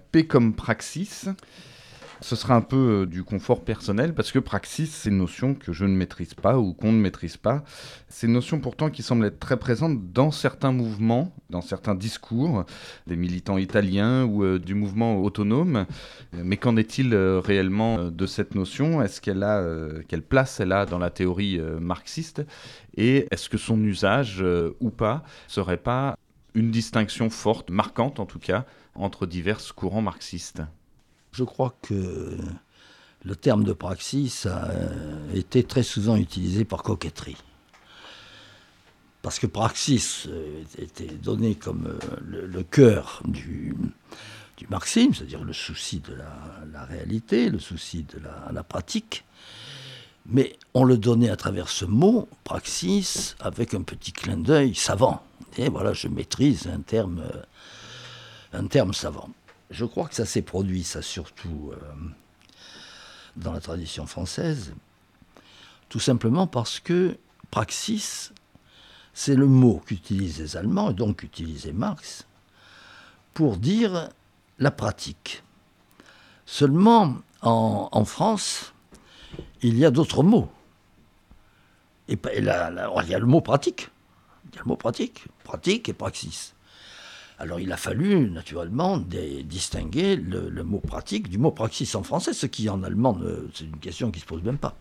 P comme praxis. Ce sera un peu du confort personnel parce que praxis, c'est une notion que je ne maîtrise pas ou qu'on ne maîtrise pas. C'est une notion pourtant qui semble être très présente dans certains mouvements, dans certains discours, des militants italiens ou du mouvement autonome. Mais qu'en est-il réellement de cette notion ? Est-ce qu'elle a, quelle place elle a dans la théorie marxiste ? Et est-ce que son usage ou pas serait pas une distinction forte, marquante en tout cas, entre divers courants marxistes ? Je crois que le terme de praxis a été très souvent utilisé par coquetterie. Parce que praxis était donné comme le cœur du marxisme, c'est-à-dire le souci de la réalité, le souci de la pratique. Mais on le donnait à travers ce mot, praxis, avec un petit clin d'œil savant. Et voilà, je maîtrise un terme savant. Je crois que ça s'est produit, ça surtout dans la tradition française, tout simplement parce que praxis, c'est le mot qu'utilisent les Allemands, et donc qu'utilisait Marx, pour dire la pratique. Seulement, en France, il y a d'autres mots. Il y a le mot pratique. Il y a le mot pratique et praxis. Alors il a fallu naturellement distinguer le mot pratique du mot praxis en français, ce qui en allemand, c'est une question qui ne se pose même pas.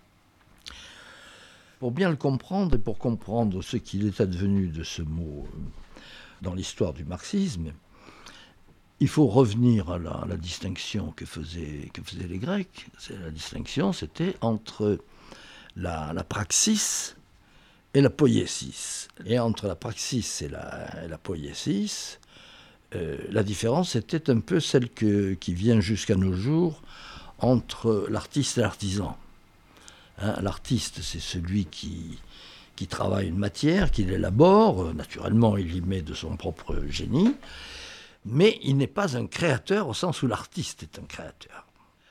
Pour bien le comprendre et pour comprendre ce qu'il est advenu de ce mot dans l'histoire du marxisme, il faut revenir à la distinction que faisaient les Grecs. La distinction, c'était entre la praxis et la poiesis. Et entre la praxis et la poiesis, la différence était un peu celle qui vient jusqu'à nos jours entre l'artiste et l'artisan. L'artiste, c'est celui qui travaille une matière, qui l'élabore. Naturellement, il y met de son propre génie. Mais il n'est pas un créateur au sens où l'artiste est un créateur.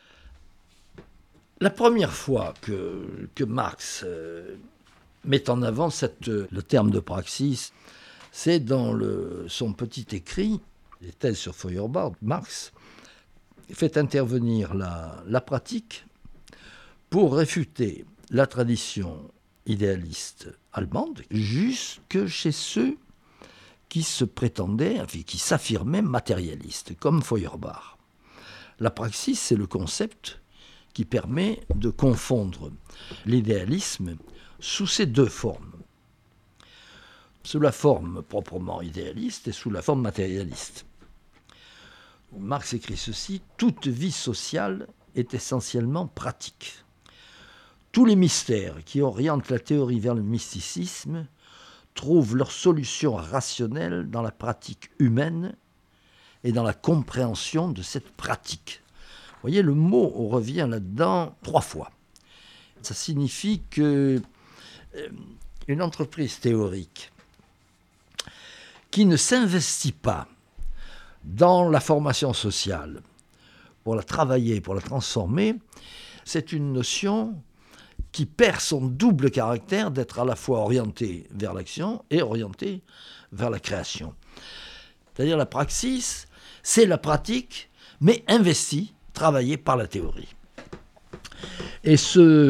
La première fois que Marx met en avant le terme de praxis, c'est dans son petit écrit, les thèses sur Feuerbach. Marx fait intervenir la pratique pour réfuter la tradition idéaliste allemande jusque chez ceux qui se prétendaient, qui s'affirmaient matérialistes, comme Feuerbach. La praxis, c'est le concept qui permet de confondre l'idéalisme sous ces deux formes. Sous la forme proprement idéaliste et sous la forme matérialiste. Marx écrit ceci: « Toute vie sociale est essentiellement pratique. Tous les mystères qui orientent la théorie vers le mysticisme trouvent leur solution rationnelle dans la pratique humaine et dans la compréhension de cette pratique. » Vous voyez, le mot revient là-dedans 3 fois. Ça signifie que une entreprise théorique qui ne s'investit pas dans la formation sociale pour la travailler, pour la transformer, c'est une notion qui perd son double caractère d'être à la fois orientée vers l'action et orientée vers la création. C'est-à-dire la praxis, c'est la pratique, mais investie, travaillée par la théorie. Et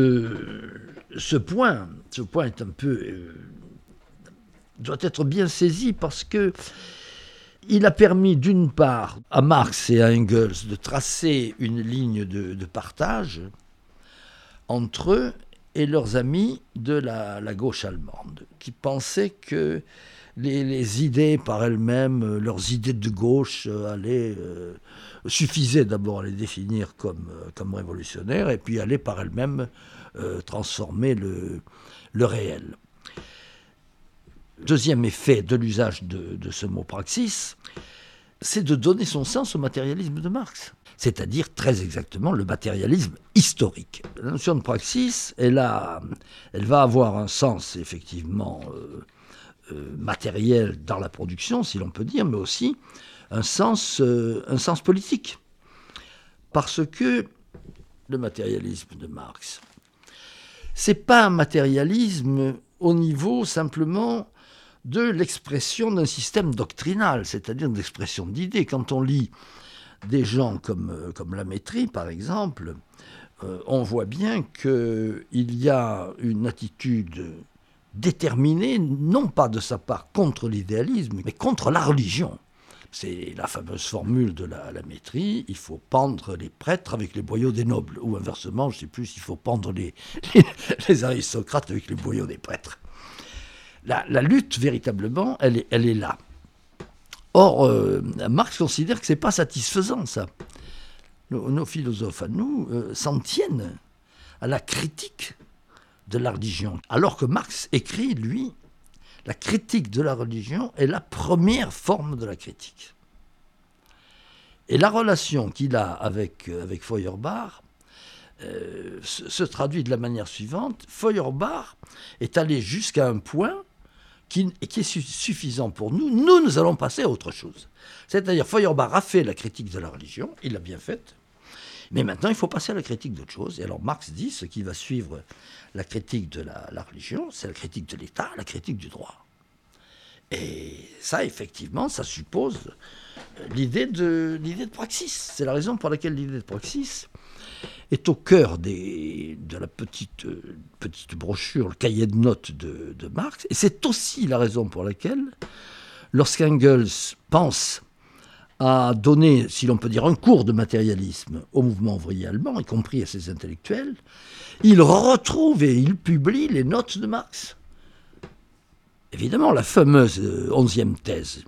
ce point est un peu doit être bien saisi parce que il a permis d'une part à Marx et à Engels de tracer une ligne de partage entre eux et leurs amis de la gauche allemande, qui pensaient que les idées par elles-mêmes, leurs idées de gauche suffisaient d'abord à les définir comme révolutionnaires et puis allaient par elles-mêmes transformer le réel. Deuxième effet de l'usage de ce mot praxis, c'est de donner son sens au matérialisme de Marx, c'est-à-dire très exactement le matérialisme historique. La notion de praxis, elle va avoir un sens effectivement matériel dans la production, si l'on peut dire, mais aussi un sens politique. Parce que le matérialisme de Marx, c'est pas un matérialisme au niveau simplement de l'expression d'un système doctrinal, c'est-à-dire de l'expression d'idées. Quand on lit des gens comme Lamétrie, par exemple, on voit bien qu'il y a une attitude déterminée, non pas de sa part contre l'idéalisme, mais contre la religion. C'est la fameuse formule de Lamétrie, il faut pendre les prêtres avec les boyaux des nobles, ou inversement, je ne sais plus s'il faut pendre les aristocrates avec les boyaux des prêtres. La lutte, véritablement, elle est là. Or, Marx considère que ce n'est pas satisfaisant, ça. Nos philosophes, à nous, s'en tiennent à la critique de la religion. Alors que Marx écrit, lui, la critique de la religion est la première forme de la critique. Et la relation qu'il a avec Feuerbach se traduit de la manière suivante. Feuerbach est allé jusqu'à un point qui est suffisant pour nous. Nous allons passer à autre chose. C'est-à-dire, Feuerbach a fait la critique de la religion, il l'a bien faite, mais maintenant il faut passer à la critique d'autre chose. Et alors Marx dit, ce qui va suivre la critique de la religion, c'est la critique de l'État, la critique du droit. Et ça, effectivement, ça suppose l'idée de praxis. C'est la raison pour laquelle l'idée de praxis est au cœur de la petite brochure, le cahier de notes de Marx. Et c'est aussi la raison pour laquelle, lorsqu'Engels pense à donner, si l'on peut dire, un cours de matérialisme au mouvement ouvrier allemand, y compris à ses intellectuels, il retrouve et il publie les notes de Marx. Évidemment, la fameuse 11e thèse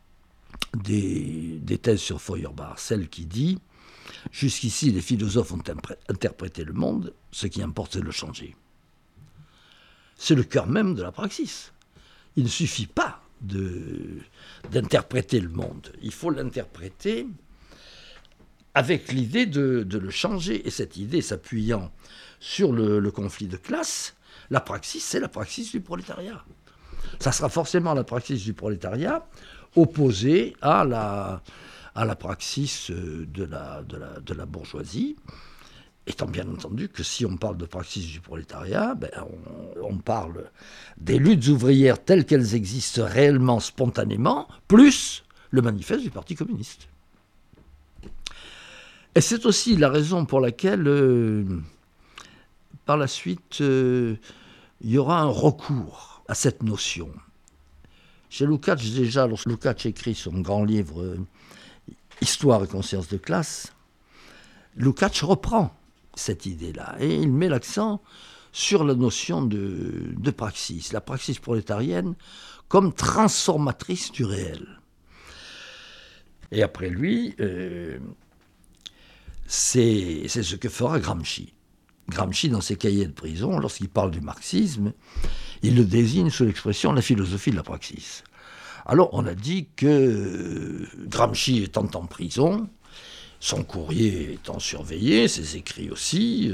des thèses sur Feuerbach, celle qui dit « Jusqu'ici, les philosophes ont interprété le monde, ce qui importe, c'est de le changer. » C'est le cœur même de la praxis. Il ne suffit pas d'interpréter le monde. Il faut l'interpréter avec l'idée de le changer. Et cette idée s'appuyant sur le conflit de classe, la praxis, c'est la praxis du prolétariat. Ça sera forcément la praxis du prolétariat opposée à la praxis de la bourgeoisie, étant bien entendu que si on parle de praxis du prolétariat, on parle des luttes ouvrières telles qu'elles existent réellement, spontanément, plus le manifeste du Parti communiste. Et c'est aussi la raison pour laquelle, par la suite, il y aura un recours à cette notion. Chez Lukács, déjà, lorsque Lukács écrit son grand livre Histoire et conscience de classe, Lukács reprend cette idée-là et il met l'accent sur la notion de praxis, la praxis prolétarienne comme transformatrice du réel. Et après lui, c'est ce que fera Gramsci. Gramsci, dans ses cahiers de prison, lorsqu'il parle du marxisme, il le désigne sous l'expression « la philosophie de la praxis ». Alors, on a dit que Gramsci étant en prison, son courrier étant surveillé, ses écrits aussi,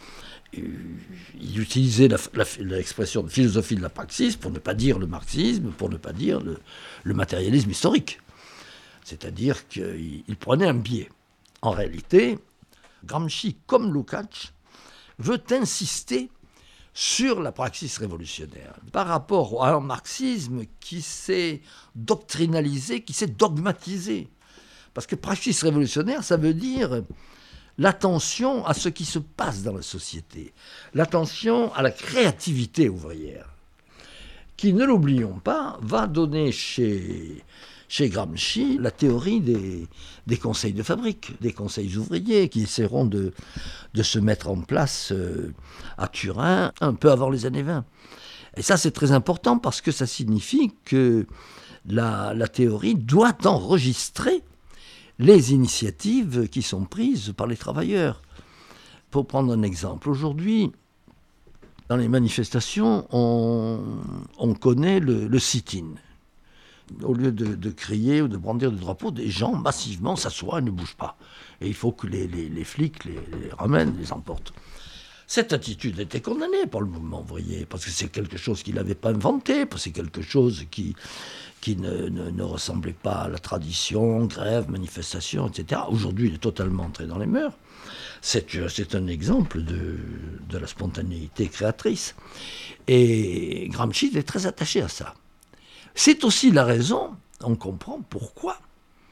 il utilisait l'expression de philosophie de la praxis pour ne pas dire le marxisme, pour ne pas dire le matérialisme historique. C'est-à-dire qu'il prenait un biais. En réalité, Gramsci, comme Lukács, veut insister sur la praxis révolutionnaire, par rapport à un marxisme qui s'est doctrinalisé, qui s'est dogmatisé. Parce que praxis révolutionnaire, ça veut dire l'attention à ce qui se passe dans la société, l'attention à la créativité ouvrière, qui, ne l'oublions pas, va donner chez Gramsci la théorie des conseils de fabrique, des conseils ouvriers qui essaieront de se mettre en place à Turin un peu avant les années 20. Et ça, c'est très important parce que ça signifie que la théorie doit enregistrer les initiatives qui sont prises par les travailleurs. Pour prendre un exemple, aujourd'hui, dans les manifestations, on connaît le sit-in. Au lieu de crier ou de brandir des drapeaux, des gens massivement s'assoient et ne bougent pas. Et il faut que les flics les ramènent, les emportent. Cette attitude était condamnée par le mouvement ouvrier, parce que c'est quelque chose qu'il n'avait pas inventé, parce que c'est quelque chose qui ne ressemblait pas à la tradition, grève, manifestation, etc. Aujourd'hui, il est totalement entré dans les mœurs. C'est un exemple de la spontanéité créatrice. Et Gramsci est très attaché à ça. C'est aussi la raison, on comprend pourquoi,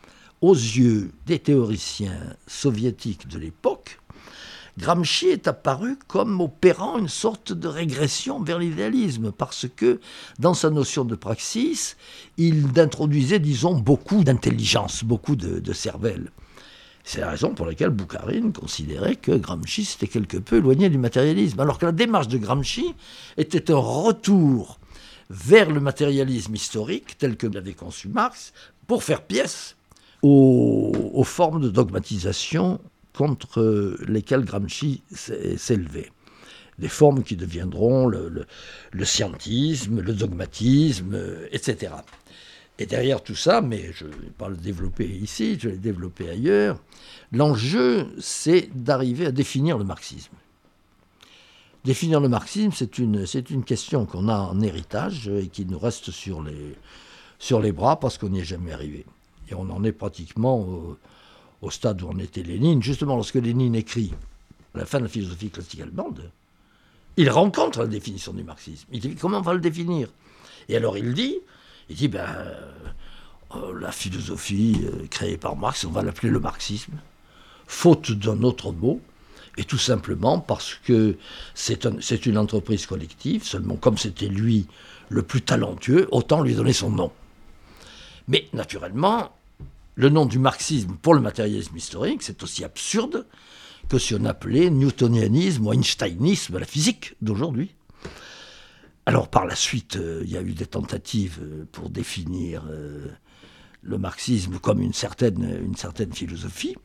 aux yeux des théoriciens soviétiques de l'époque, Gramsci est apparu comme opérant une sorte de régression vers l'idéalisme, parce que dans sa notion de praxis, il introduisait, disons, beaucoup d'intelligence, beaucoup de cervelle. C'est la raison pour laquelle Boukharine considérait que Gramsci s'était quelque peu éloigné du matérialisme, alors que la démarche de Gramsci était un retour vers le matérialisme historique, tel que l'avait conçu Marx, pour faire pièce aux formes de dogmatisation contre lesquelles Gramsci s'élevait. Des formes qui deviendront le scientisme, le dogmatisme, etc. Et derrière tout ça, mais je ne vais pas le développer ici, je vais le développer ailleurs, l'enjeu, c'est d'arriver à définir le marxisme. Définir le marxisme, c'est une question qu'on a en héritage et qui nous reste sur les bras parce qu'on n'y est jamais arrivé. Et on en est pratiquement au stade où en était Lénine. Justement, lorsque Lénine écrit à la fin de la philosophie classique allemande, il rencontre la définition du marxisme. Il dit comment on va le définir? Et alors il dit la philosophie créée par Marx, on va l'appeler le marxisme, faute d'un autre mot, et tout simplement parce que c'est une entreprise collective, seulement comme c'était lui le plus talentueux, autant lui donner son nom. Mais naturellement, le nom du marxisme pour le matérialisme historique, c'est aussi absurde que si on appelait newtonianisme ou einsteinisme la physique d'aujourd'hui. Alors par la suite, il y a eu des tentatives pour définir le marxisme comme une certaine philosophie.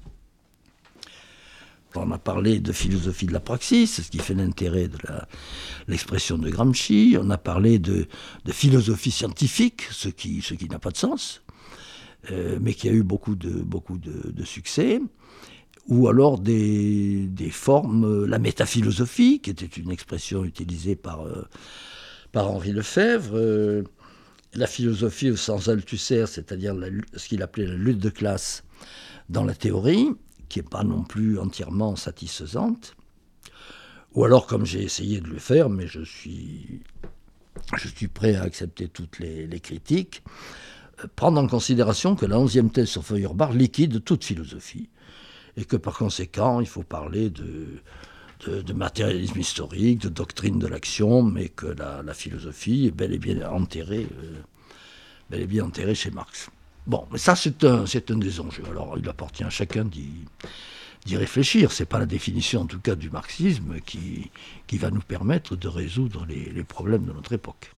On a parlé de philosophie de la praxis, c'est ce qui fait l'intérêt de l'expression de Gramsci. On a parlé de philosophie scientifique, ce qui n'a pas de sens, mais qui a eu beaucoup de succès. Ou alors des formes, la métaphilosophie, qui était une expression utilisée par Henri Lefebvre, la philosophie au sens Althusser, c'est-à-dire ce qu'il appelait la lutte de classe dans la théorie, qui n'est pas non plus entièrement satisfaisante, ou alors comme j'ai essayé de le faire, mais je suis prêt à accepter toutes les critiques, prendre en considération que la 11e thèse sur Feuerbach liquide toute philosophie, et que par conséquent, il faut parler de matérialisme historique, de doctrine de l'action, mais que la philosophie est bel et bien enterrée chez Marx. Bon, mais ça, c'est un des enjeux. Alors, il appartient à chacun d'y réfléchir. Ce n'est pas la définition, en tout cas, du marxisme qui va nous permettre de résoudre les problèmes de notre époque.